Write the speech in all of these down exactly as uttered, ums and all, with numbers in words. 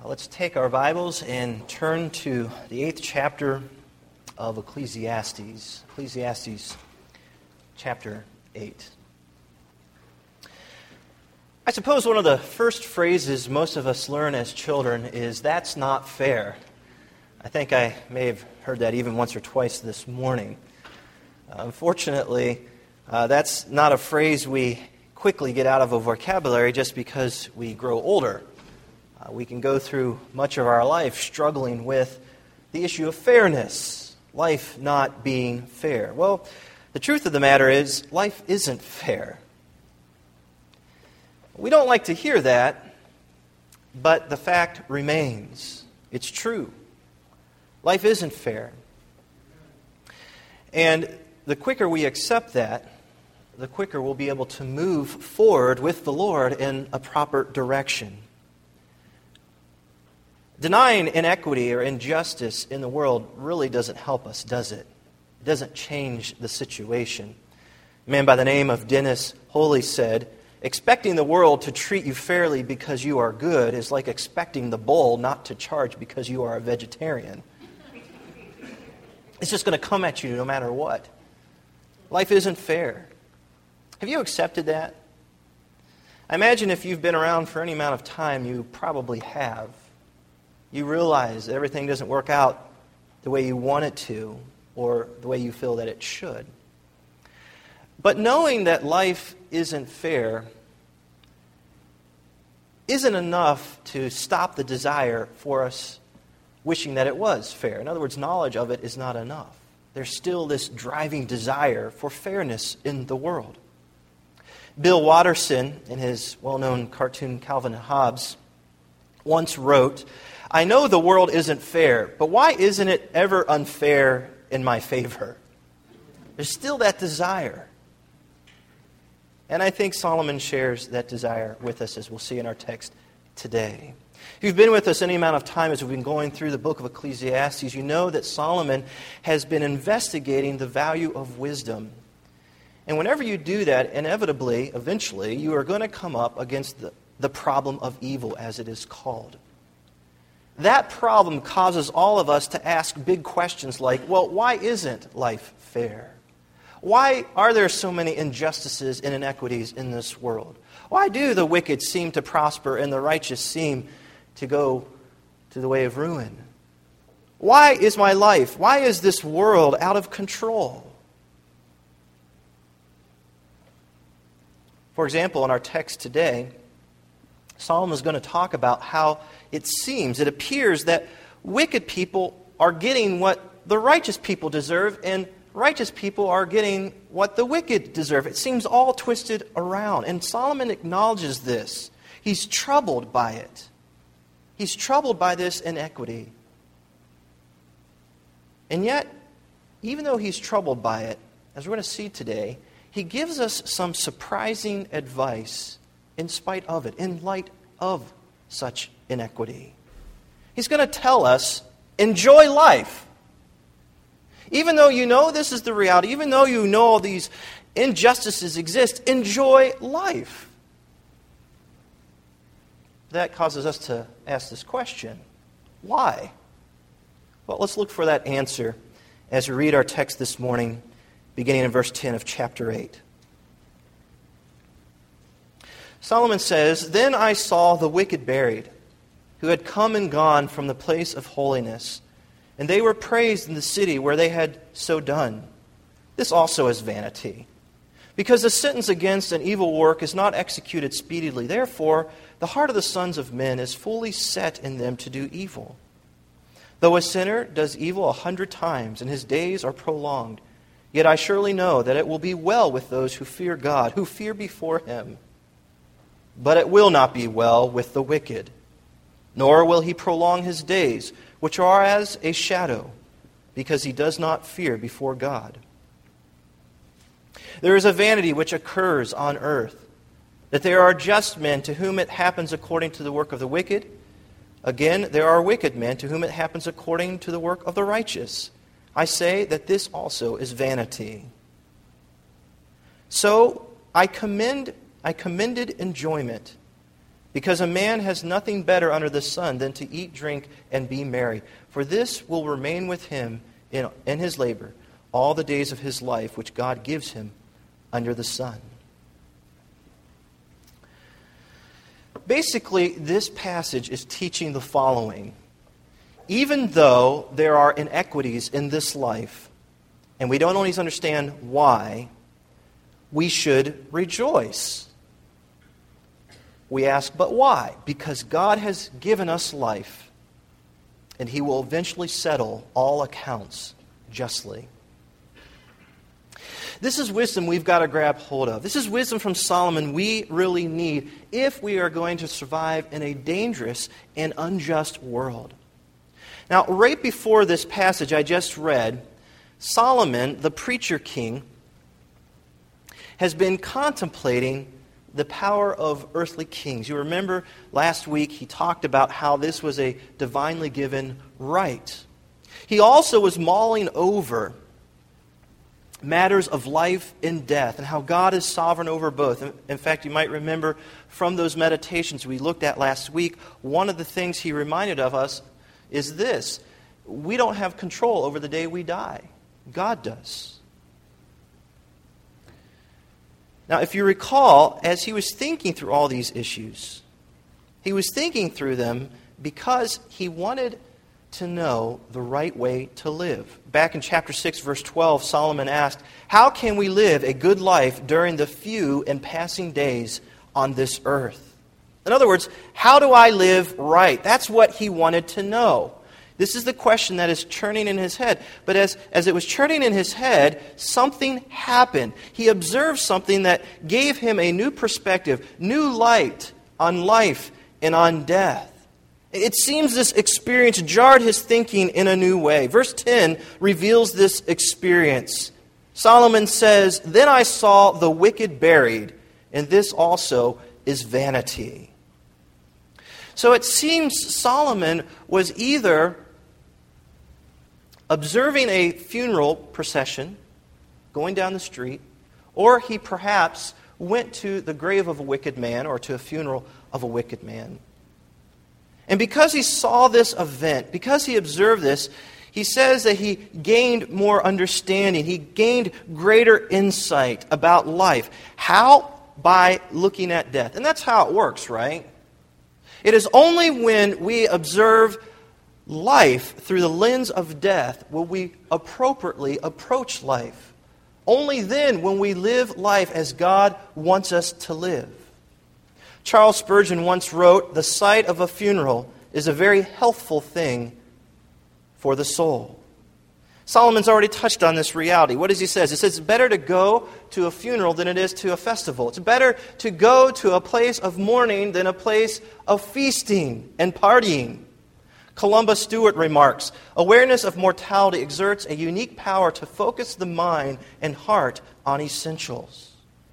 Let's take our Bibles and turn to the eighth chapter of Ecclesiastes. Ecclesiastes chapter eight. I suppose one of the first phrases most of us learn as children is, "That's not fair." I think I may have heard that even once or twice this morning. Uh, unfortunately, uh, that's not a phrase we quickly get out of a vocabulary just because we grow older. Uh, we can go through much of our life struggling with the issue of fairness, life not being fair. Well, the truth of the matter is, life isn't fair. We don't like to hear that, but the fact remains. It's true. Life isn't fair. And the quicker we accept that, the quicker we'll be able to move forward with the Lord in a proper direction. Denying inequity or injustice in the world really doesn't help us, does it? It doesn't change the situation. A man by the name of Dennis Holy said, "Expecting the world to treat you fairly because you are good is like expecting the bull not to charge because you are a vegetarian." It's just going to come at you no matter what. Life isn't fair. Have you accepted that? I imagine if you've been around for any amount of time, you probably have. You realize that everything doesn't work out the way you want it to or the way you feel that it should. But knowing that life isn't fair isn't enough to stop the desire for us wishing that it was fair. In other words, knowledge of it is not enough. There's still this driving desire for fairness in the world. Bill Watterson, in his well-known cartoon Calvin and Hobbes, once wrote, "I know the world isn't fair, but why isn't it ever unfair in my favor?" There's still that desire. And I think Solomon shares that desire with us, as we'll see in our text today. If you've been with us any amount of time as we've been going through the book of Ecclesiastes, you know that Solomon has been investigating the value of wisdom. And whenever you do that, inevitably, eventually, you are going to come up against the, the problem of evil, as it is called. That problem causes all of us to ask big questions like, well, why isn't life fair? Why are there so many injustices and inequities in this world? Why do the wicked seem to prosper and the righteous seem to go to the way of ruin? Why is my life, why is this world out of control? For example, in our text today, Solomon is going to talk about how it seems, it appears that wicked people are getting what the righteous people deserve, and righteous people are getting what the wicked deserve. It seems all twisted around. And Solomon acknowledges this. He's troubled by it. He's troubled by this inequity. And yet, even though he's troubled by it, as we're going to see today, he gives us some surprising advice in spite of it, in light of such inequity. He's going to tell us, enjoy life. Even though you know this is the reality, even though you know all these injustices exist, enjoy life. That causes us to ask this question. Why? Well, let's look for that answer as we read our text this morning, beginning in verse ten of chapter eight. Solomon says, "Then I saw the wicked buried, who had come and gone from the place of holiness, and they were praised in the city where they had so done. This also is vanity. Because the sentence against an evil work is not executed speedily. Therefore, the heart of the sons of men is fully set in them to do evil. Though a sinner does evil a hundred times, and his days are prolonged, yet I surely know that it will be well with those who fear God, who fear before him. But it will not be well with the wicked, nor will he prolong his days, which are as a shadow, because he does not fear before God. There is a vanity which occurs on earth, that there are just men to whom it happens according to the work of the wicked. Again, there are wicked men to whom it happens according to the work of the righteous. I say that this also is vanity. So I commend, I commended enjoyment because a man has nothing better under the sun than to eat, drink, and be merry. For this will remain with him in, in his labor all the days of his life, which God gives him under the sun. Basically, this passage is teaching the following. Even though there are inequities in this life, and we don't always understand why, we should rejoice. We ask, but why? Because God has given us life, and He will eventually settle all accounts justly. This is wisdom we've got to grab hold of. This is wisdom from Solomon we really need if we are going to survive in a dangerous and unjust world. Now, right before this passage I just read, Solomon, the preacher king, has been contemplating the power of earthly kings. You remember last week he talked about how this was a divinely given right. He also was mulling over matters of life and death and how God is sovereign over both. In fact, you might remember from those meditations we looked at last week, one of the things he reminded of us is this: we don't have control over the day we die. God does. Now, if you recall, as he was thinking through all these issues, he was thinking through them because he wanted to know the right way to live. Back in chapter six, verse twelve, Solomon asked, "How can we live a good life during the few and passing days on this earth?" In other words, how do I live right? That's what he wanted to know. This is the question that is churning in his head. But as, as it was churning in his head, something happened. He observed something that gave him a new perspective, new light on life and on death. It seems this experience jarred his thinking in a new way. Verse ten reveals this experience. Solomon says, "Then I saw the wicked buried, and this also is vanity." So it seems Solomon was either observing a funeral procession going down the street, or he perhaps went to the grave of a wicked man or to a funeral of a wicked man. And because he saw this event, because he observed this, he says that he gained more understanding. He gained greater insight about life. How? By looking at death. And that's how it works, right? It is only when we observe life through the lens of death will we appropriately approach life. Only then when we live life as God wants us to live. Charles Spurgeon once wrote, "The sight of a funeral is a very healthful thing for the soul." Solomon's already touched on this reality. What does he say? He says it's better to go to a funeral than it is to a festival. It's better to go to a place of mourning than a place of feasting and partying. Columbus Stewart remarks, "Awareness of mortality exerts a unique power to focus the mind and heart on essentials."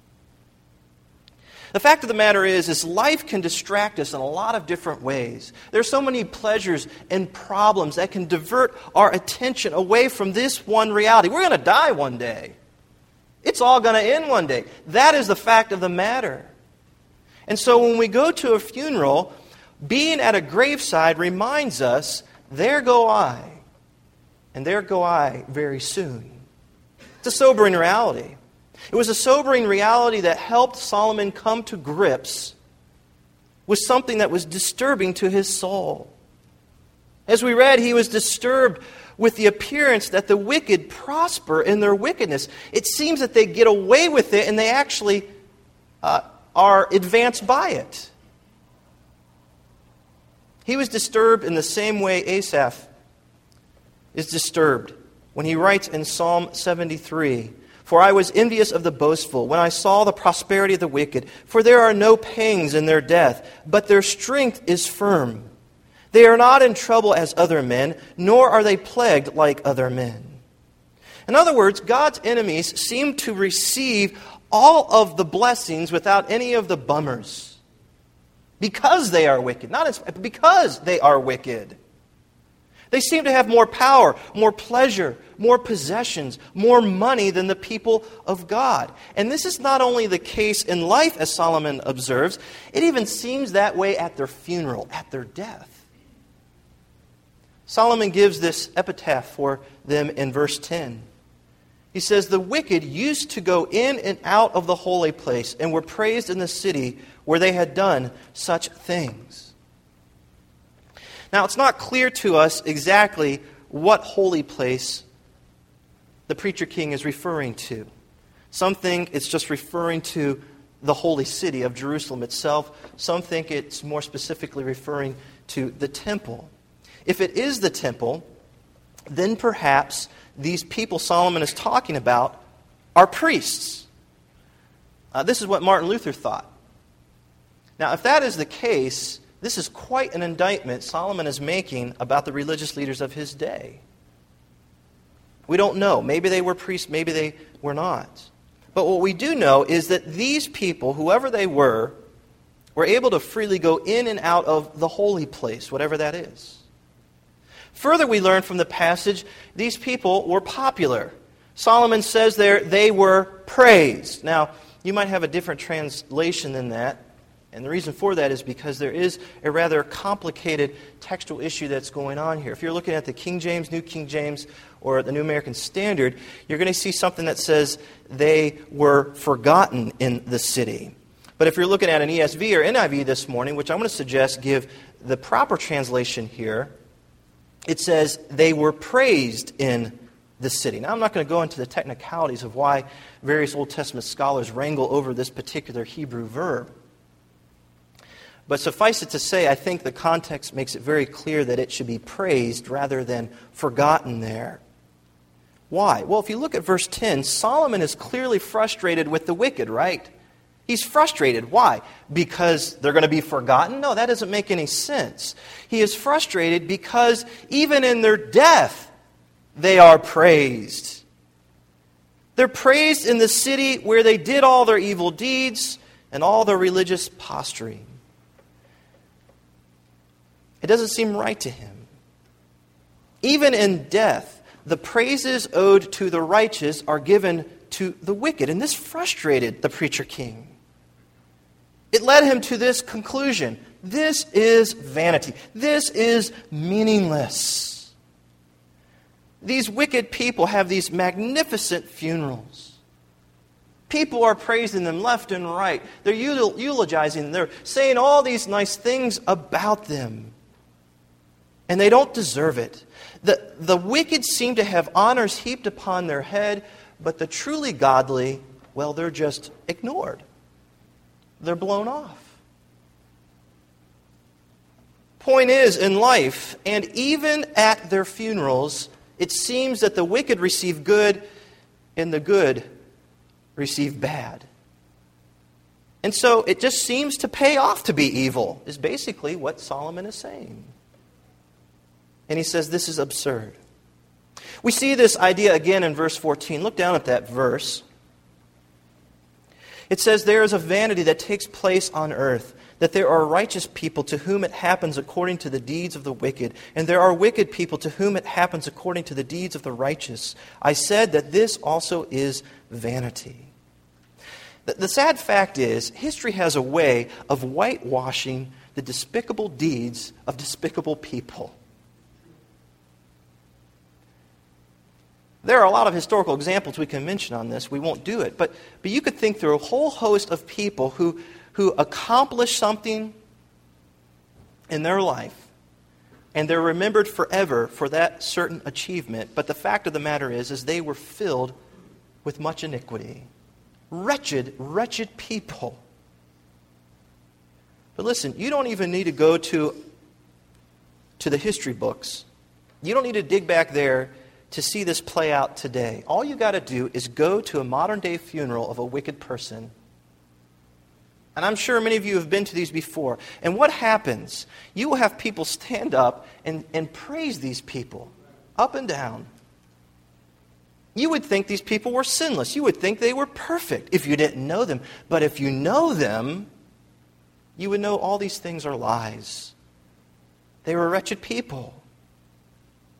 The fact of the matter is, is life can distract us in a lot of different ways. There's so many pleasures and problems that can divert our attention away from this one reality. We're going to die one day. It's all going to end one day. That is the fact of the matter. And so when we go to a funeral, being at a graveside reminds us, there go I, and there go I very soon. It's a sobering reality. It was a sobering reality that helped Solomon come to grips with something that was disturbing to his soul. As we read, he was disturbed with the appearance that the wicked prosper in their wickedness. It seems that they get away with it and they actually uh, are advanced by it. He was disturbed in the same way Asaph is disturbed when he writes in Psalm seventy-three, "For I was envious of the boastful when I saw the prosperity of the wicked, for there are no pangs in their death, but their strength is firm. They are not in trouble as other men, nor are they plagued like other men." In other words, God's enemies seem to receive all of the blessings without any of the bummers. Because they are wicked. Not as, because they are wicked. They seem to have more power, more pleasure, more possessions, more money than the people of God. And this is not only the case in life, as Solomon observes, it even seems that way at their funeral, at their death. Solomon gives this epitaph for them in verse ten. He says, "The wicked used to go in and out of the holy place and were praised in the city where they had done such things." Now, it's not clear to us exactly what holy place the preacher king is referring to. Some think it's just referring to the holy city of Jerusalem itself. Some think it's more specifically referring to the temple. If it is the temple, then perhaps these people Solomon is talking about are priests. Uh, this is what Martin Luther thought. Now, if that is the case, this is quite an indictment Solomon is making about the religious leaders of his day. We don't know. Maybe they were priests, maybe they were not. But what we do know is that these people, whoever they were, were able to freely go in and out of the holy place, whatever that is. Further, we learn from the passage, these people were popular. Solomon says there, they were praised. Now, you might have a different translation than that. And the reason for that is because there is a rather complicated textual issue that's going on here. If you're looking at the King James, New King James, or the New American Standard, you're going to see something that says they were forgotten in the city. But if you're looking at an E S V or N I V this morning, which I'm going to suggest give the proper translation here, it says they were praised in the city. Now, I'm not going to go into the technicalities of why various Old Testament scholars wrangle over this particular Hebrew verb. But suffice it to say, I think the context makes it very clear that it should be praised rather than forgotten there. Why? Well, if you look at verse ten, Solomon is clearly frustrated with the wicked, right? He's frustrated. Why? Because they're going to be forgotten? No, that doesn't make any sense. He is frustrated because even in their death, they are praised. They're praised in the city where they did all their evil deeds and all their religious posturing. It doesn't seem right to him. Even in death, the praises owed to the righteous are given to the wicked. And this frustrated the preacher king. It led him to this conclusion. This is vanity. This is meaningless. These wicked people have these magnificent funerals. People are praising them left and right. They're eulogizing them. They're saying all these nice things about them. And they don't deserve it. The, the wicked seem to have honors heaped upon their head, but the truly godly, well, they're just ignored. They're blown off. Point is, in life, and even at their funerals, it seems that the wicked receive good and the good receive bad. And so it just seems to pay off to be evil, is basically what Solomon is saying. And he says this is absurd. We see this idea again in verse fourteen. Look down at that verse. It says, "There is a vanity that takes place on earth, that there are righteous people to whom it happens according to the deeds of the wicked, and there are wicked people to whom it happens according to the deeds of the righteous. I said that this also is vanity." The, the sad fact is, history has a way of whitewashing the despicable deeds of despicable people. There are a lot of historical examples we can mention on this. We won't do it. But, but you could think through a whole host of people who, who accomplished something in their life, and they're remembered forever for that certain achievement. But the fact of the matter is, is they were filled with much iniquity. Wretched, wretched people. But listen, you don't even need to go to, to the history books. You don't need to dig back there to see this play out today. All you got to do is go to a modern-day funeral of a wicked person. And I'm sure many of you have been to these before. And what happens? You will have people stand up and, and praise these people, up and down. You would think these people were sinless. You would think they were perfect if you didn't know them. But if you know them, you would know all these things are lies. They were wretched people.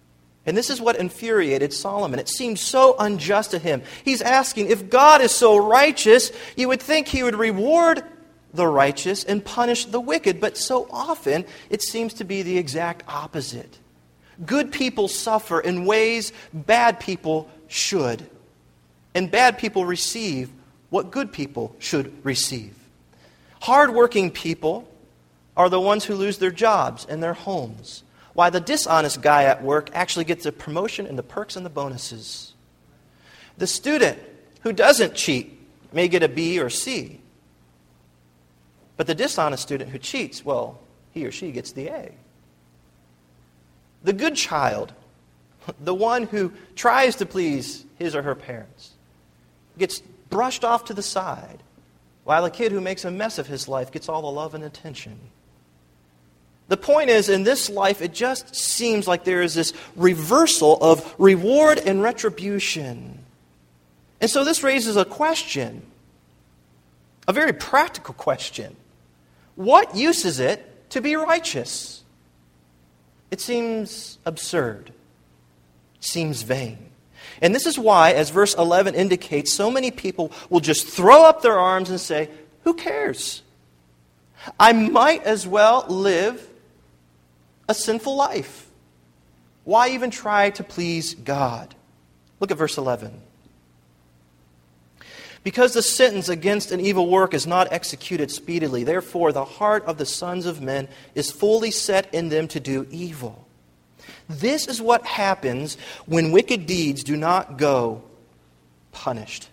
And this is what infuriated Solomon. It seemed so unjust to him. He's asking, if God is so righteous, you would think he would reward the righteous and punish the wicked. But so often, it seems to be the exact opposite. Good people suffer in ways bad people should. And bad people receive what good people should receive. Hardworking people are the ones who lose their jobs and their homes, while the dishonest guy at work actually gets a promotion and the perks and the bonuses. The student who doesn't cheat may get a B or C, but the dishonest student who cheats, well, he or she gets the A. The good child, the one who tries to please his or her parents, gets brushed off to the side, while a kid who makes a mess of his life gets all the love and attention. The point is, in this life, it just seems like there is this reversal of reward and retribution. And so this raises a question, a very practical question. What use is it to be righteous? It seems absurd. It seems vain. And this is why, as verse eleven indicates, so many people will just throw up their arms and say, who cares? I might as well live a sinful life. Why even try to please God? Look at verse eleven. Because the sentence against an evil work is not executed speedily, therefore the heart of the sons of men is fully set in them to do evil. This is what happens when wicked deeds do not go punished.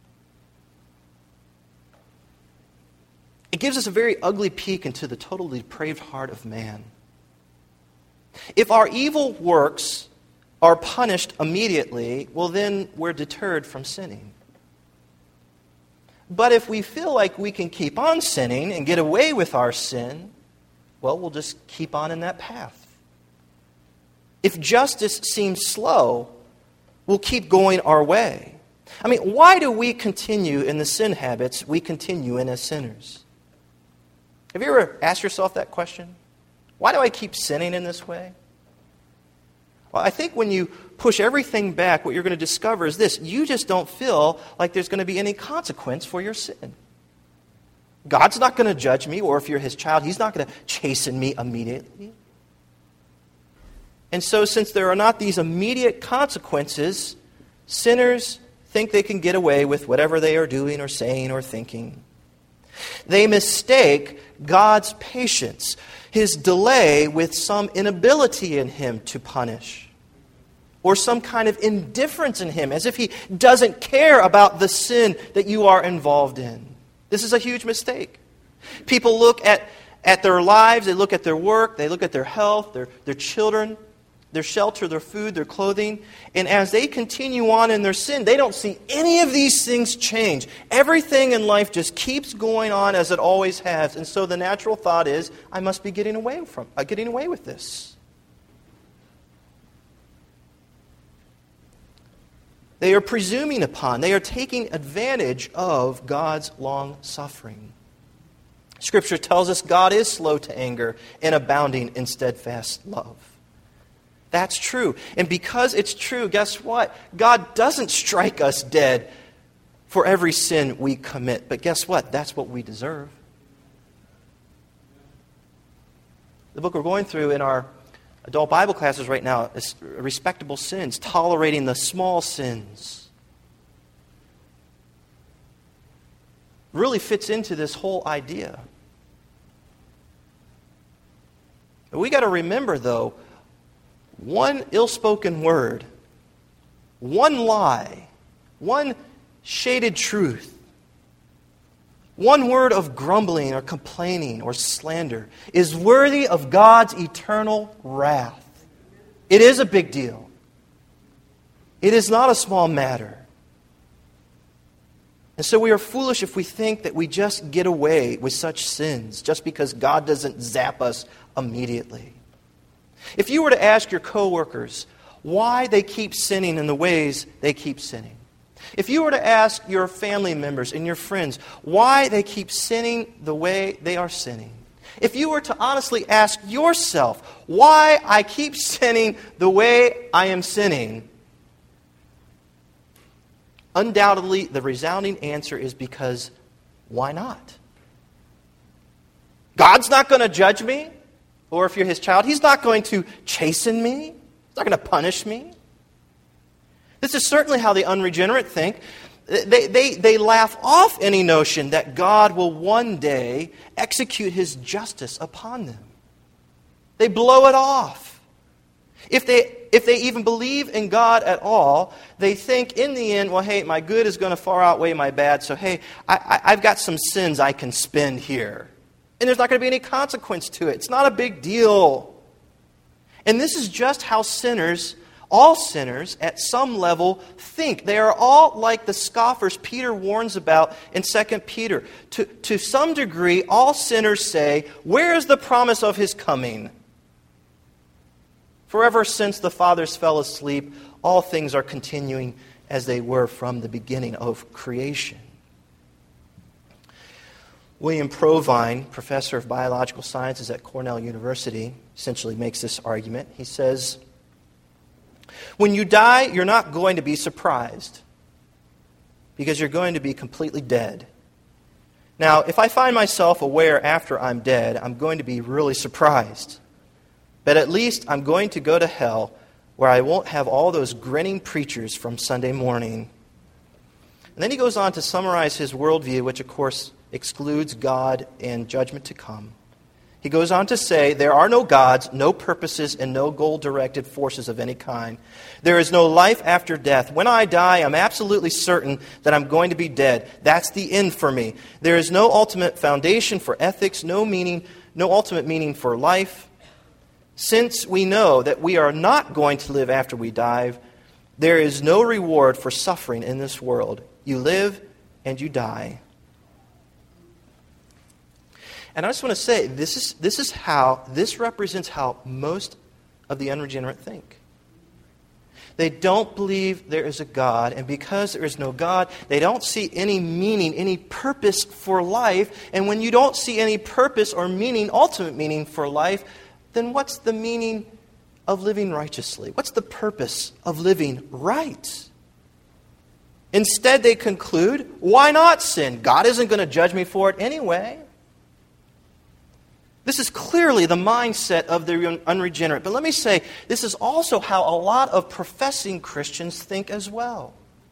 It gives us a very ugly peek into the totally depraved heart of man. If our evil works are punished immediately, well then we're deterred from sinning. But if we feel like we can keep on sinning and get away with our sin, well, we'll just keep on in that path. If justice seems slow, we'll keep going our way. I mean, why do we continue in the sin habits we continue in as sinners? Have you ever asked yourself that question? Why do I keep sinning in this way? Well, I think when you push everything back, what you're going to discover is this. You just don't feel like there's going to be any consequence for your sin. God's not going to judge me, or if you're his child, he's not going to chasten me immediately. And so since there are not these immediate consequences, sinners think they can get away with whatever they are doing or saying or thinking. They mistake God's patience, his delay, with some inability in him to punish, or some kind of indifference in him, as if he doesn't care about the sin that you are involved in. This is a huge mistake. People look at, at their lives, they look at their work, they look at their health, their, their children, their shelter, their food, their clothing. And as they continue on in their sin, they don't see any of these things change. Everything in life just keeps going on as it always has. And so the natural thought is, I must be getting away from, uh, getting away with this. They are presuming upon, they are taking advantage of God's long suffering. Scripture tells us God is slow to anger and abounding in steadfast love. That's true. And because it's true, guess what? God doesn't strike us dead for every sin we commit. But guess what? That's what we deserve. The book we're going through in our adult Bible classes right now is respectable sins, tolerating the small sins. Really fits into this whole idea. But we got to remember, though, one ill-spoken word, one lie, one shaded truth, one word of grumbling or complaining or slander is worthy of God's eternal wrath. It is a big deal. It is not a small matter. And so we are foolish if we think that we just get away with such sins just because God doesn't zap us immediately. If you were to ask your coworkers why they keep sinning in the ways they keep sinning, if you were to ask your family members and your friends why they keep sinning the way they are sinning, If you were to honestly ask yourself why I keep sinning the way I am sinning, undoubtedly the resounding answer is because why not? God's not going to judge me, or if you're His child, He's not going to chasten me. He's not going to punish me. This is certainly how the unregenerate think. They, they, they laugh off any notion that God will one day execute His justice upon them. They blow it off. If they, if they even believe in God at all, they think in the end, well, hey, my good is going to far outweigh my bad, so hey, I, I, I've got some sins I can spend here. And there's not going to be any consequence to it. It's not a big deal. And this is just how sinners All sinners, at some level, think. They are all like the scoffers Peter warns about in Second Peter. To, to some degree, all sinners say, where is the promise of His coming? For ever since the fathers fell asleep, all things are continuing as they were from the beginning of creation. William Provine, professor of biological sciences at Cornell University, essentially makes this argument. He says, when you die, you're not going to be surprised because you're going to be completely dead. Now, if I find myself aware after I'm dead, I'm going to be really surprised. But at least I'm going to go to hell where I won't have all those grinning preachers from Sunday morning. And then he goes on to summarize his worldview, which of course excludes God and judgment to come. He goes on to say, there are no gods, no purposes, and no goal-directed forces of any kind. There is no life after death. When I die, I'm absolutely certain that I'm going to be dead. That's the end for me. There is no ultimate foundation for ethics, no meaning, no ultimate meaning for life. Since we know that we are not going to live after we die, there is no reward for suffering in this world. You live and you die. And I just want to say, this is, this is how, this represents how most of the unregenerate think. They don't believe there is a God, and because there is no God, they don't see any meaning, any purpose for life. And when you don't see any purpose or meaning, ultimate meaning for life, then what's the meaning of living righteously? What's the purpose of living right? Instead, they conclude, why not sin? God isn't going to judge me for it anyway. This is clearly the mindset of the unregenerate. But let me say, this is also how a lot of professing Christians think as well.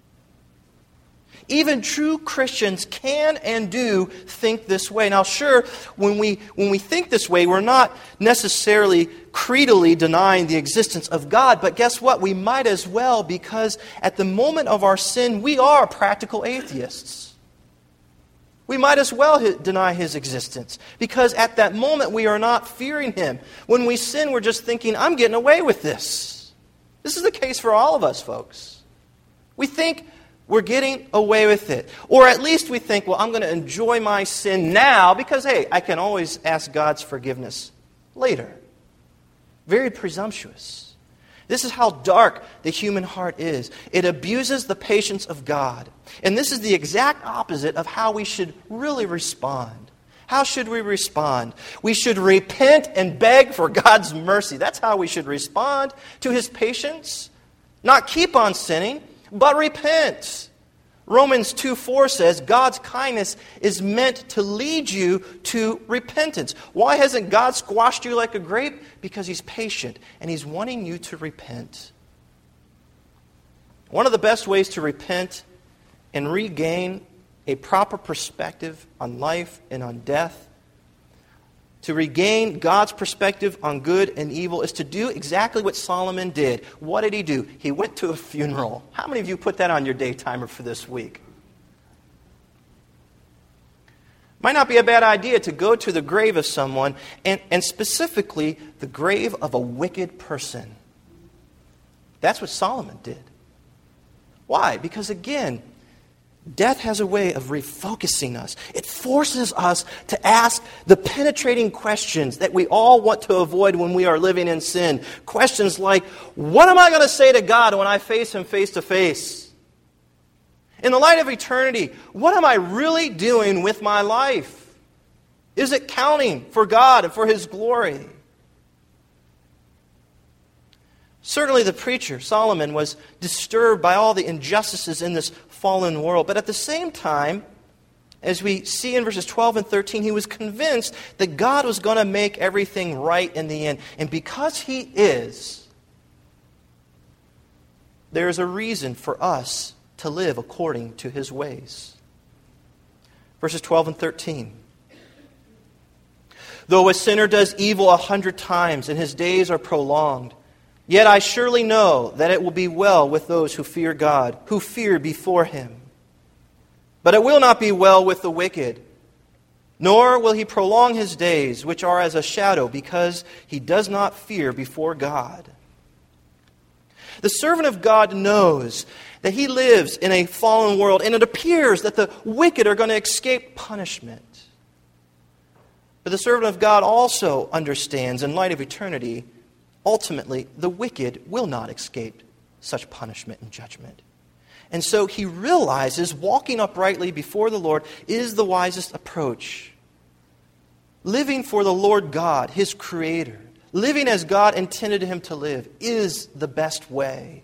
Even true Christians can and do think this way. Now, sure, when we, when we think this way, we're not necessarily creedally denying the existence of God. But guess what? We might as well, because at the moment of our sin, we are practical atheists. We might as well deny His existence, because at that moment we are not fearing Him. When we sin, we're just thinking, I'm getting away with this. This is the case for all of us, folks. We think we're getting away with it. Or at least we think, well, I'm going to enjoy my sin now because, hey, I can always ask God's forgiveness later. Very presumptuous. This is how dark the human heart is. It abuses the patience of God. And this is the exact opposite of how we should really respond. How should we respond? We should repent and beg for God's mercy. That's how we should respond to His patience. Not keep on sinning, but repent. Romans two four says God's kindness is meant to lead you to repentance. Why hasn't God squashed you like a grape? Because He's patient and He's wanting you to repent. One of the best ways to repent and regain a proper perspective on life and on death, to regain God's perspective on good and evil, is to do exactly what Solomon did. What did he do? He went to a funeral. How many of you put that on your day timer for this week? Might not be a bad idea to go to the grave of someone, and, and specifically the grave of a wicked person. That's what Solomon did. Why? Because again, death has a way of refocusing us. It forces us to ask the penetrating questions that we all want to avoid when we are living in sin. Questions like, what am I going to say to God when I face Him face to face? In the light of eternity, what am I really doing with my life? Is it counting for God and for His glory? Certainly the preacher, Solomon, was disturbed by all the injustices in this fallen world. But at the same time, as we see in verses twelve and thirteen, he was convinced that God was going to make everything right in the end. And because He is, there is a reason for us to live according to His ways. Verses twelve and thirteen. Though a sinner does evil a hundred times and his days are prolonged, yet I surely know that it will be well with those who fear God, who fear before Him. But it will not be well with the wicked, nor will he prolong his days, which are as a shadow, because he does not fear before God. The servant of God knows that he lives in a fallen world, and it appears that the wicked are going to escape punishment. But the servant of God also understands, in light of eternity, ultimately, the wicked will not escape such punishment and judgment. And so he realizes walking uprightly before the Lord is the wisest approach. Living for the Lord God, His Creator, living as God intended him to live, is the best way.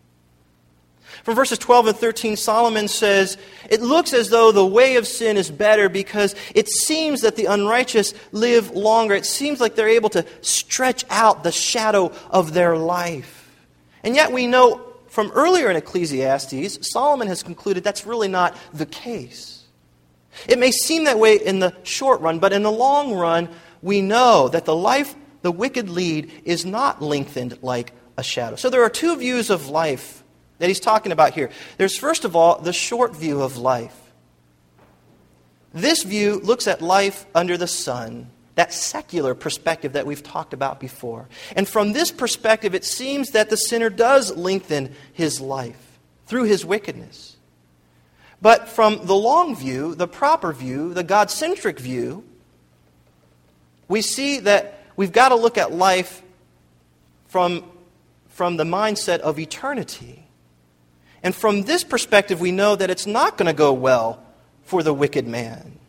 From verses twelve and thirteen, Solomon says, it looks as though the way of sin is better because it seems that the unrighteous live longer. It seems like they're able to stretch out the shadow of their life. And yet we know from earlier in Ecclesiastes, Solomon has concluded that's really not the case. It may seem that way in the short run, but in the long run, we know that the life the wicked lead is not lengthened like a shadow. So there are two views of life that he's talking about here. There's, first of all, the short view of life. This view looks at life under the sun, that secular perspective that we've talked about before. And from this perspective, it seems that the sinner does lengthen his life through his wickedness. But from the long view, the proper view, the God-centric view, we see that we've got to look at life from, from the mindset of eternity. And from this perspective, we know that it's not going to go well for the wicked man.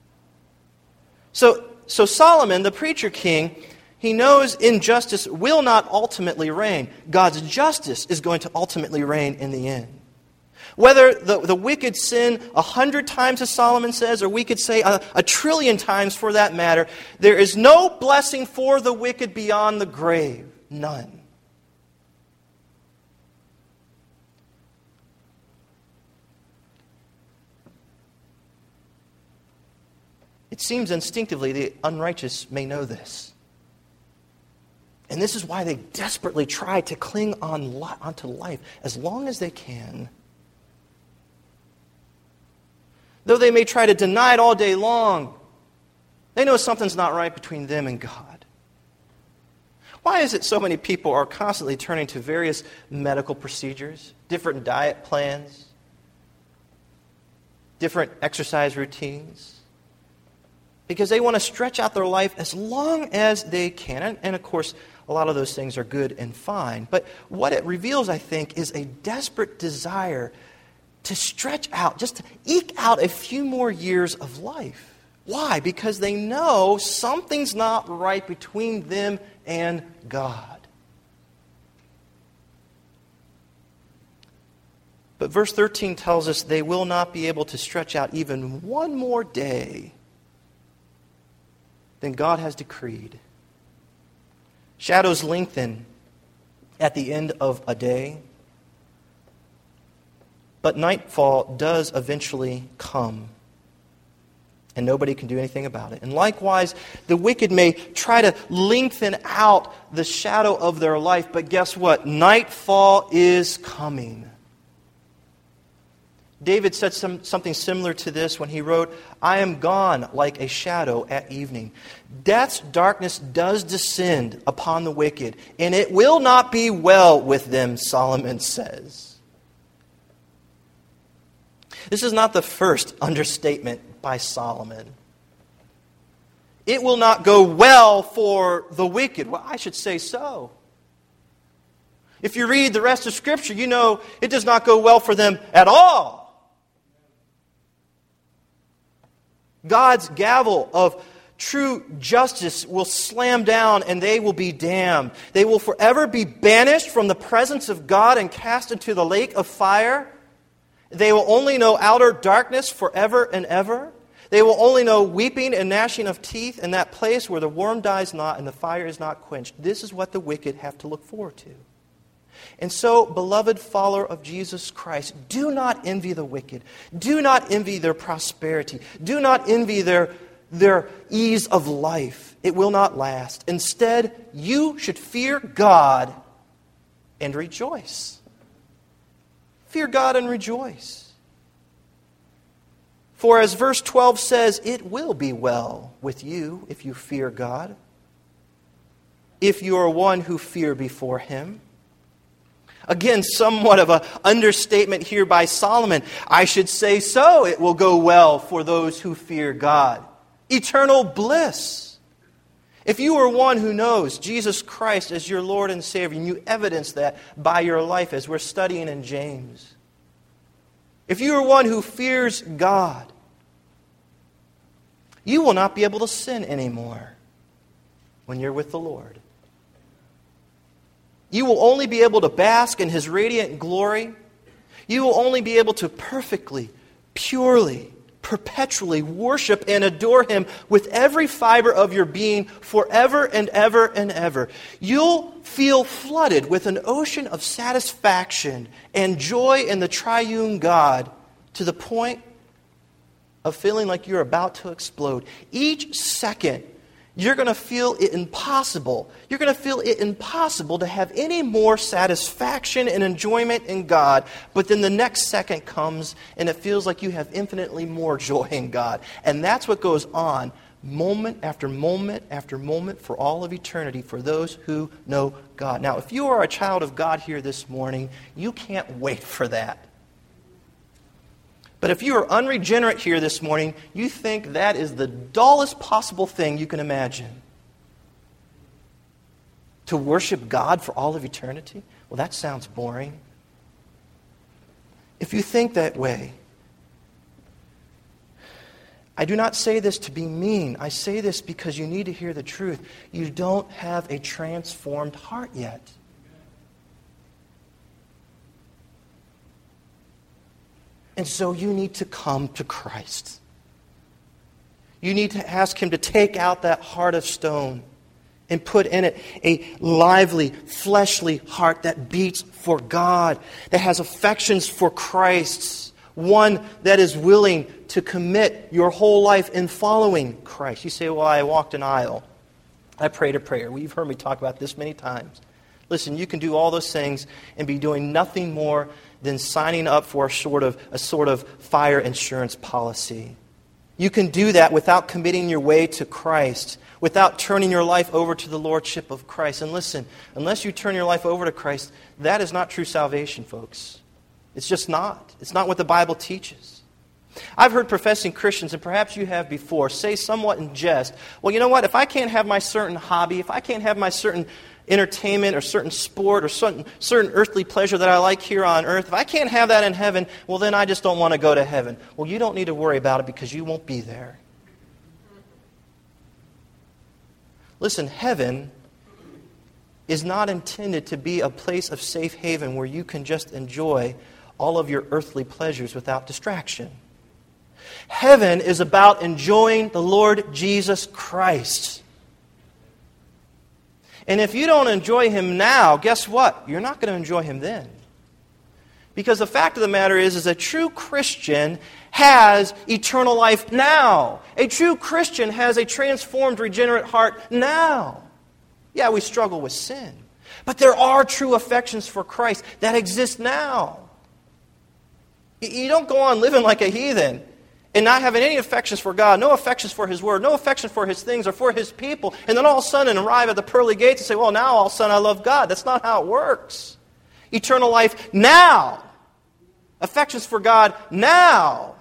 So, so Solomon, the preacher king, he knows injustice will not ultimately reign. God's justice is going to ultimately reign in the end. Whether the, the wicked sin a hundred times, as Solomon says, or we could say a, a trillion times for that matter, there is no blessing for the wicked beyond the grave. None. It seems instinctively the unrighteous may know this. And this is why they desperately try to cling on li- onto life as long as they can. Though they may try to deny it all day long, they know something's not right between them and God. Why is it so many people are constantly turning to various medical procedures, different diet plans, different exercise routines? Because they want to stretch out their life as long as they can. And, and of course, a lot of those things are good and fine. But what it reveals, I think, is a desperate desire to stretch out, just to eke out a few more years of life. Why? Because they know something's not right between them and God. But verse thirteen tells us they will not be able to stretch out even one more day than God has decreed. Shadows lengthen at the end of a day, but nightfall does eventually come, and nobody can do anything about it. And likewise, the wicked may try to lengthen out the shadow of their life, but guess what? Nightfall is coming. David said some, something similar to this when he wrote, I am gone like a shadow at evening. Death's darkness does descend upon the wicked, and it will not be well with them, Solomon says. This is not the first understatement by Solomon. It will not go well for the wicked. Well, I should say so. If you read the rest of Scripture, you know it does not go well for them at all. God's gavel of true justice will slam down and they will be damned. They will forever be banished from the presence of God and cast into the lake of fire. They will only know outer darkness forever and ever. They will only know weeping and gnashing of teeth in that place where the worm dies not and the fire is not quenched. This is what the wicked have to look forward to. And so, beloved follower of Jesus Christ, do not envy the wicked. Do not envy their prosperity. Do not envy their, their ease of life. It will not last. Instead, you should fear God and rejoice. Fear God and rejoice. For as verse twelve says, it will be well with you if you fear God, if you are one who fear before Him. Again, somewhat of an understatement here by Solomon. I should say so, it will go well for those who fear God. Eternal bliss. If you are one who knows Jesus Christ as your Lord and Savior, and you evidence that by your life as we're studying in James. If you are one who fears God, you will not be able to sin anymore when you're with the Lord. You will only be able to bask in His radiant glory. You will only be able to perfectly, purely, perpetually worship and adore Him with every fiber of your being forever and ever and ever. You'll feel flooded with an ocean of satisfaction and joy in the triune God to the point of feeling like you're about to explode. Each second, you're going to feel it impossible. You're going to feel it impossible to have any more satisfaction and enjoyment in God. But then the next second comes and it feels like you have infinitely more joy in God. And that's what goes on moment after moment after moment for all of eternity for those who know God. Now, if you are a child of God here this morning, you can't wait for that. But if you are unregenerate here this morning, you think that is the dullest possible thing you can imagine. To worship God for all of eternity? Well, that sounds boring. If you think that way, I do not say this to be mean. I say this because you need to hear the truth. You don't have a transformed heart yet. And so you need to come to Christ. You need to ask Him to take out that heart of stone and put in it a lively, fleshly heart that beats for God, that has affections for Christ, one that is willing to commit your whole life in following Christ. You say, well, I walked an aisle. I prayed a prayer. Well, you've heard me talk about this many times. Listen, you can do all those things and be doing nothing more than signing up for a sort of a sort of fire insurance policy. You can do that without committing your way to Christ, without turning your life over to the Lordship of Christ. And listen, unless you turn your life over to Christ, that is not true salvation, folks. It's just not. It's not what the Bible teaches. I've heard professing Christians, and perhaps you have before, say somewhat in jest, well, you know what, if I can't have my certain hobby, if I can't have my certain entertainment or certain sport or certain, certain earthly pleasure that I like here on earth, if I can't have that in heaven, well, then I just don't want to go to heaven. Well, you don't need to worry about it because you won't be there. Listen, heaven is not intended to be a place of safe haven where you can just enjoy all of your earthly pleasures without distraction. Heaven is about enjoying the Lord Jesus Christ. And if you don't enjoy Him now, guess what? You're not going to enjoy Him then. Because the fact of the matter is, is a true Christian has eternal life now. A true Christian has a transformed, regenerate heart now. Yeah, we struggle with sin. But there are true affections for Christ that exist now. You don't go on living like a heathen and not having any affections for God, no affections for His Word, no affection for His things or for His people, and then all of a sudden arrive at the pearly gates and say, well, now all of a sudden I love God. That's not how it works. Eternal life now. Affections for God now.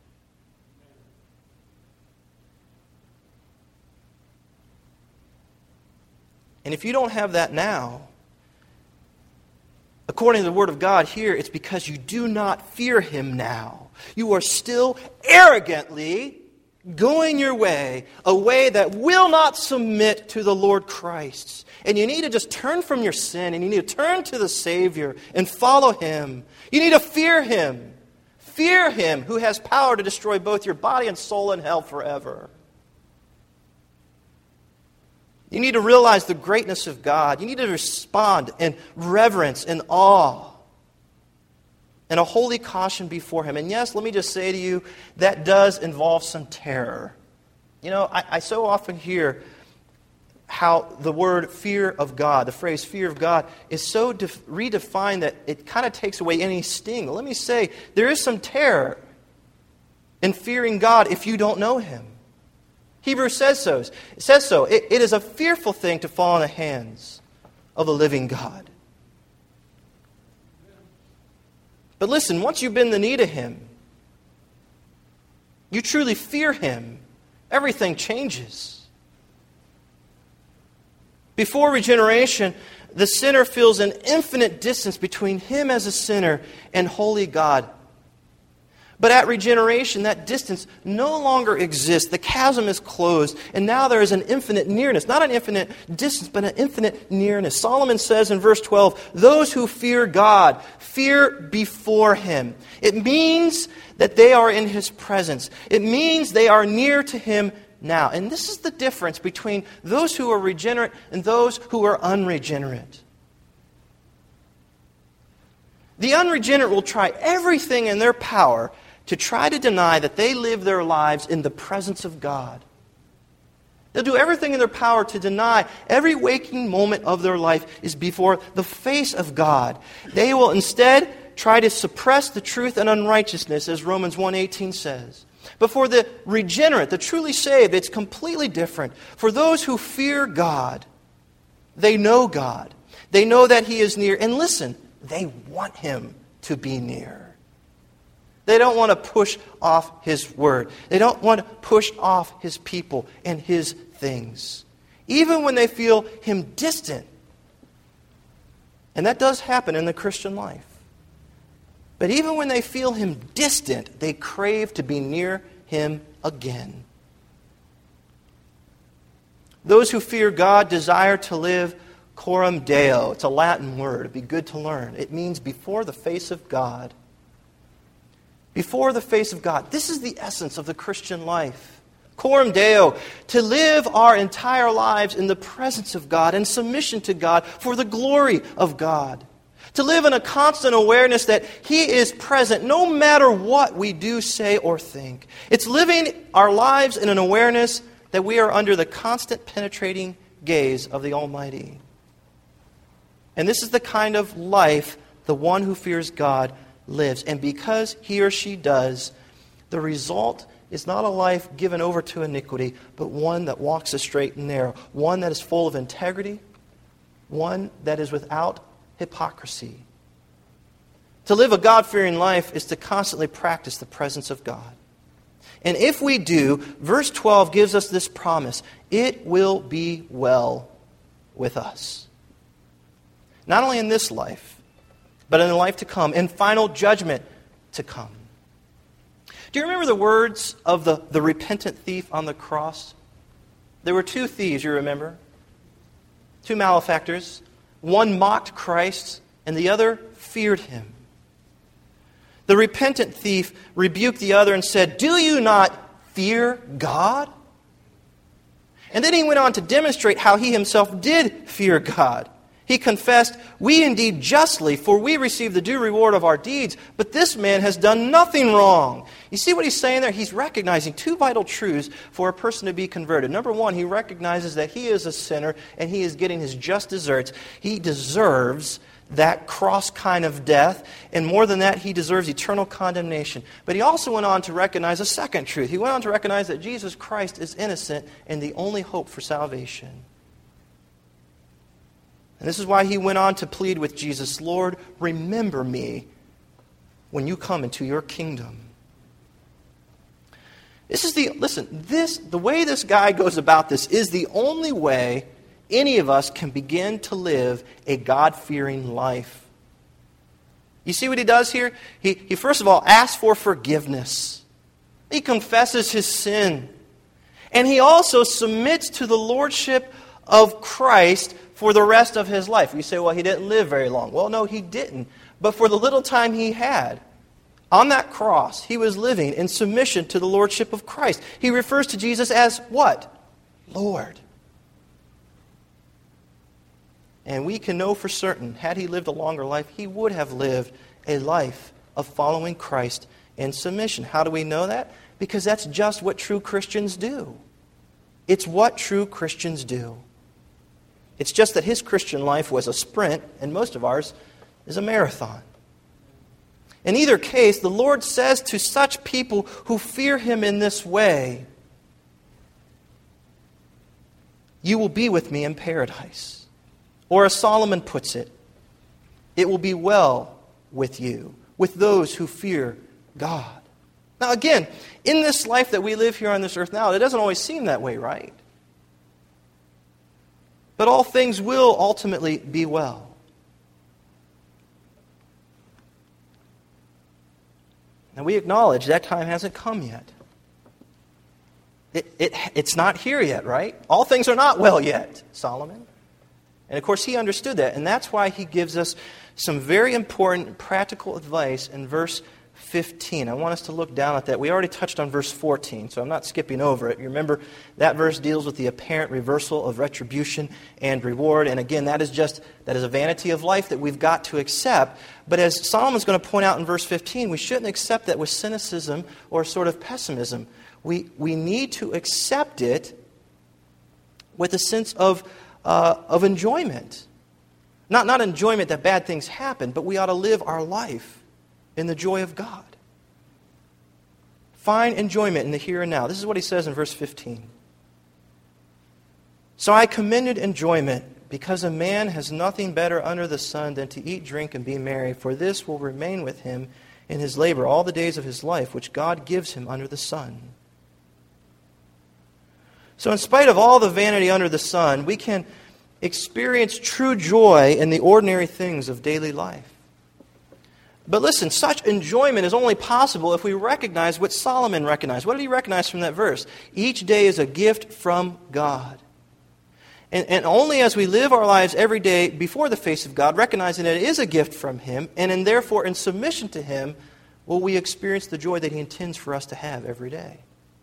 And if you don't have that now, according to the Word of God here, it's because you do not fear Him now. You are still arrogantly going your way, a way that will not submit to the Lord Christ. And you need to just turn from your sin, and you need to turn to the Savior and follow Him. You need to fear Him. Fear Him who has power to destroy both your body and soul in hell forever. You need to realize the greatness of God. You need to respond in reverence and awe and a holy caution before Him. And yes, let me just say to you, that does involve some terror. You know, I, I so often hear how the word fear of God, the phrase fear of God, is so def- redefined that it kind of takes away any sting. Let me say, there is some terror in fearing God if you don't know Him. Hebrews says so. It says so. It, it is a fearful thing to fall in the hands of the living God. But listen, once you bend the knee to Him, you truly fear Him, everything changes. Before regeneration, the sinner feels an infinite distance between him as a sinner and holy God. But at regeneration, that distance no longer exists. The chasm is closed, and now there is an infinite nearness. Not an infinite distance, but an infinite nearness. Solomon says in verse twelve, those who fear God fear before Him. It means that they are in His presence. It means they are near to Him now. And this is the difference between those who are regenerate and those who are unregenerate. The unregenerate will try everything in their power to try to deny that they live their lives in the presence of God. They'll do everything in their power to deny every waking moment of their life is before the face of God. They will instead try to suppress the truth and unrighteousness, as Romans one eighteen says. But for the regenerate, the truly saved, it's completely different. For those who fear God, they know God. They know that He is near. And listen, they want Him to be near. They don't want to push off His word. They don't want to push off His people and His things. Even when they feel Him distant. And that does happen in the Christian life. But even when they feel Him distant, they crave to be near Him again. Those who fear God desire to live coram Deo. It's a Latin word. It'd be good to learn. It means before the face of God. Before the face of God. This is the essence of the Christian life. Coram Deo, to live our entire lives in the presence of God and submission to God for the glory of God. To live in a constant awareness that He is present no matter what we do, say, or think. It's living our lives in an awareness that we are under the constant penetrating gaze of the Almighty. And this is the kind of life the one who fears God lives. And because he or she does, the result is not a life given over to iniquity, but one that walks the straight and narrow. One that is full of integrity. One that is without hypocrisy. To live a God-fearing life is to constantly practice the presence of God. And if we do, verse twelve gives us this promise. It will be well with us. Not only in this life, but in the life to come, and final judgment to come. Do you remember the words of the, the repentant thief on the cross? There were two thieves, you remember? Two malefactors. One mocked Christ, and the other feared Him. The repentant thief rebuked the other and said, "Do you not fear God?" And then he went on to demonstrate how he himself did fear God. He confessed, "We indeed justly, for we receive the due reward of our deeds, but this man has done nothing wrong." You see what he's saying there? He's recognizing two vital truths for a person to be converted. Number one, he recognizes that he is a sinner and he is getting his just deserts. He deserves that cross kind of death, and more than that, he deserves eternal condemnation. But he also went on to recognize a second truth. He went on to recognize that Jesus Christ is innocent and the only hope for salvation. And this is why he went on to plead with Jesus, "Lord, remember me when you come into your kingdom." This is the, listen, this, the way this guy goes about this is the only way any of us can begin to live a God-fearing life. You see what he does here? He, he first of all asks for forgiveness. He confesses his sin. And he also submits to the lordship of Christ for the rest of his life. You say, well, he didn't live very long. Well, no, he didn't. But for the little time he had, on that cross, he was living in submission to the lordship of Christ. He refers to Jesus as what? Lord. And we can know for certain, had he lived a longer life, he would have lived a life of following Christ in submission. How do we know that? Because that's just what true Christians do. It's what true Christians do. It's just that his Christian life was a sprint, and most of ours is a marathon. In either case, the Lord says to such people who fear him in this way, you will be with me in paradise. Or as Solomon puts it, it will be well with you, with those who fear God. Now again, in this life that we live here on this earth now, it doesn't always seem that way, right? But all things will ultimately be well. And we acknowledge that time hasn't come yet. It, it, it's not here yet, right? All things are not well yet, Solomon. And of course he understood that, and that's why he gives us some very important practical advice in verse fifteen. I want us to look down at that. We already touched on verse fourteen, so I'm not skipping over it. You remember that verse deals with the apparent reversal of retribution and reward. And again, that is just, that is a vanity of life that we've got to accept. But as Solomon's going to point out in verse fifteen, we shouldn't accept that with cynicism or sort of pessimism. We, we need to accept it with a sense of, uh, of enjoyment. Not, not enjoyment that bad things happen, but we ought to live our life in the joy of God. Find enjoyment in the here and now. This is what he says in verse fifteen. So I commended enjoyment, because a man has nothing better under the sun than to eat, drink, and be merry, for this will remain with him in his labor all the days of his life, which God gives him under the sun. So in spite of all the vanity under the sun, we can experience true joy in the ordinary things of daily life. But listen, such enjoyment is only possible if we recognize what Solomon recognized. What did he recognize from that verse? Each day is a gift from God. And, and only as we live our lives every day before the face of God, recognizing that it is a gift from him, and in, therefore in submission to him, will we experience the joy that he intends for us to have every day.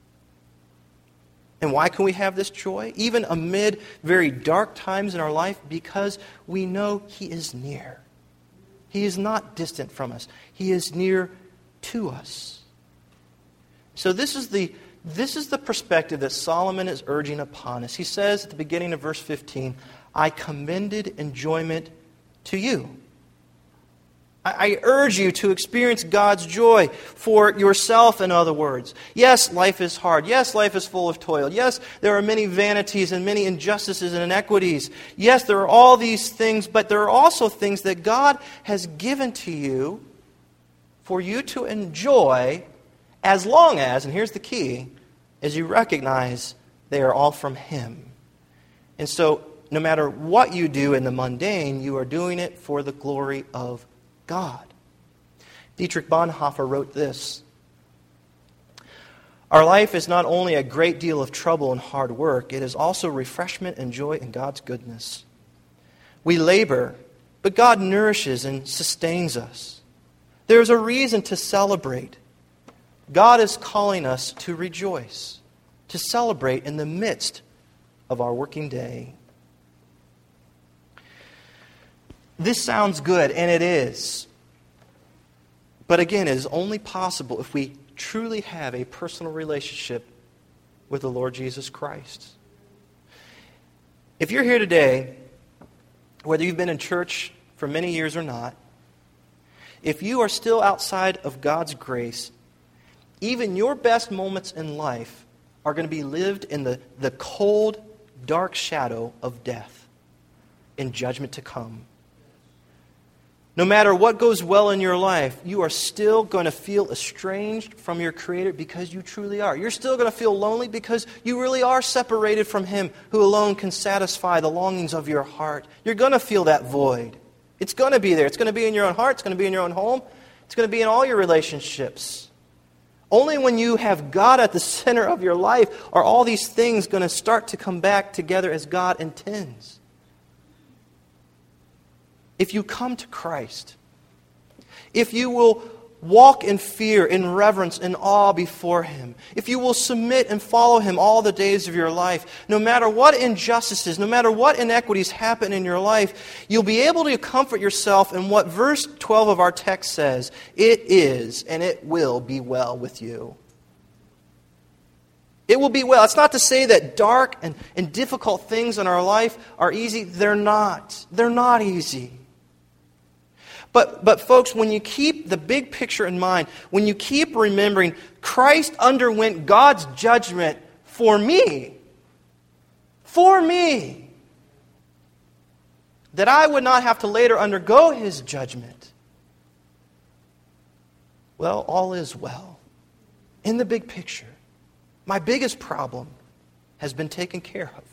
And why can we have this joy? Even amid very dark times in our life, because we know he is near. He is not distant from us. He is near to us. So this is the this is the perspective that Solomon is urging upon us. He says at the beginning of verse fifteen, I commended enjoyment to you. I urge you to experience God's joy for yourself, in other words. Yes, life is hard. Yes, life is full of toil. Yes, there are many vanities and many injustices and inequities. Yes, there are all these things, but there are also things that God has given to you for you to enjoy, as long as, and here's the key, as you recognize they are all from him. And so, no matter what you do in the mundane, you are doing it for the glory of God. Dietrich Bonhoeffer wrote this: our life is not only a great deal of trouble and hard work, it is also refreshment and joy in God's goodness. We labor, but God nourishes and sustains us. There is a reason to celebrate. God is calling us to rejoice, to celebrate in the midst of our working day. This sounds good, and it is. But again, it is only possible if we truly have a personal relationship with the Lord Jesus Christ. If you're here today, whether you've been in church for many years or not, if you are still outside of God's grace, even your best moments in life are going to be lived in the, the cold, dark shadow of death and judgment to come. No matter what goes well in your life, you are still going to feel estranged from your Creator because you truly are. You're still going to feel lonely because you really are separated from Him who alone can satisfy the longings of your heart. You're going to feel that void. It's going to be there. It's going to be in your own heart. It's going to be in your own home. It's going to be in all your relationships. Only when you have God at the center of your life are all these things going to start to come back together as God intends. If you come to Christ, if you will walk in fear, in reverence, in awe before Him, if you will submit and follow Him all the days of your life, no matter what injustices, no matter what inequities happen in your life, you'll be able to comfort yourself in what verse twelve of our text says: it is and it will be well with you. It will be well. It's not to say that dark and, and difficult things in our life are easy. They're not. They're not easy. But, but folks, when you keep the big picture in mind, when you keep remembering Christ underwent God's judgment for me, for me, that I would not have to later undergo His judgment, well, all is well. In the big picture, my biggest problem has been taken care of.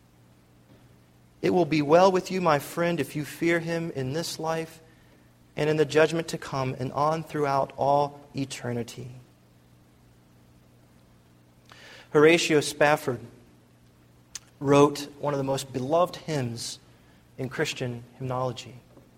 It will be well with you, my friend, if you fear Him in this life and in the judgment to come, and on throughout all eternity. Horatio Spafford wrote one of the most beloved hymns in Christian hymnology.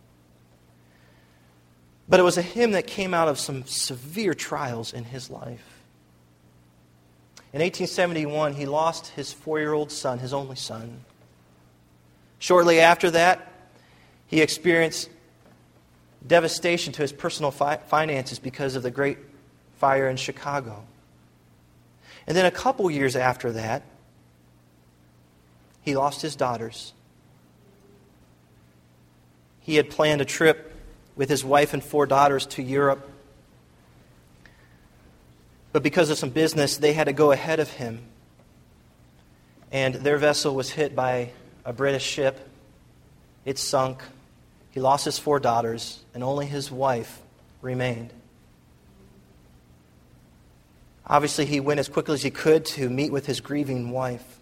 But it was a hymn that came out of some severe trials in his life. In eighteen seventy-one, he lost his four-year-old son, his only son. Shortly after that, he experienced devastation to his personal fi- finances because of the Great Fire in Chicago. And then a couple years after that, he lost his daughters. He had planned a trip with his wife and four daughters to Europe. But because of some business, they had to go ahead of him. And their vessel was hit by a British ship. It sunk. He lost his four daughters, and only his wife remained. Obviously, he went as quickly as he could to meet with his grieving wife.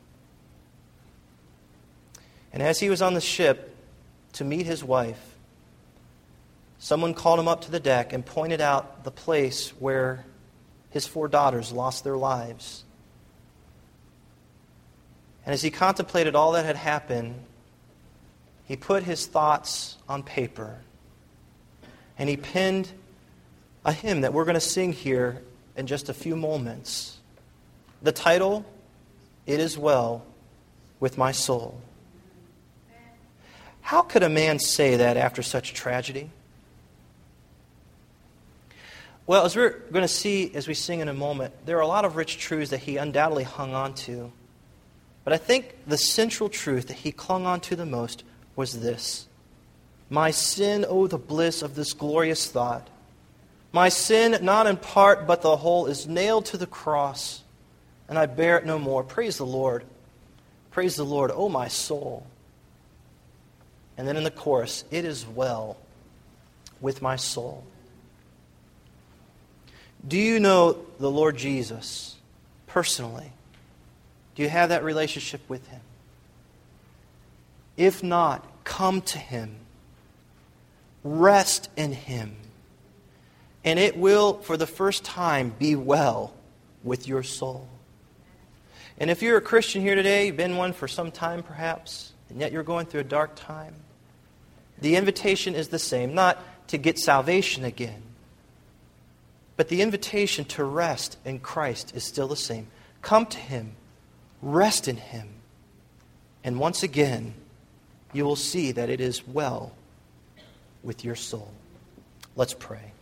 And as he was on the ship to meet his wife, someone called him up to the deck and pointed out the place where his four daughters lost their lives. And as he contemplated all that had happened, he put his thoughts on paper, and he penned a hymn that we're going to sing here in just a few moments. The title, "It Is Well With My Soul." How could a man say that after such tragedy? Well, as we're going to see as we sing in a moment, there are a lot of rich truths that he undoubtedly hung on to. But I think the central truth that he clung on to the most was this: my sin, oh, the bliss of this glorious thought. My sin, not in part, but the whole, is nailed to the cross, and I bear it no more. Praise the Lord. Praise the Lord, oh, my soul. And then in the chorus, it is well with my soul. Do you know the Lord Jesus personally? Do you have that relationship with Him? If not, come to Him. Rest in Him. And it will, for the first time, be well with your soul. And if you're a Christian here today, you've been one for some time perhaps, and yet you're going through a dark time, the invitation is the same, not to get salvation again, but the invitation to rest in Christ is still the same. Come to Him, rest in Him, and once again, you will see that it is well with your soul. Let's pray.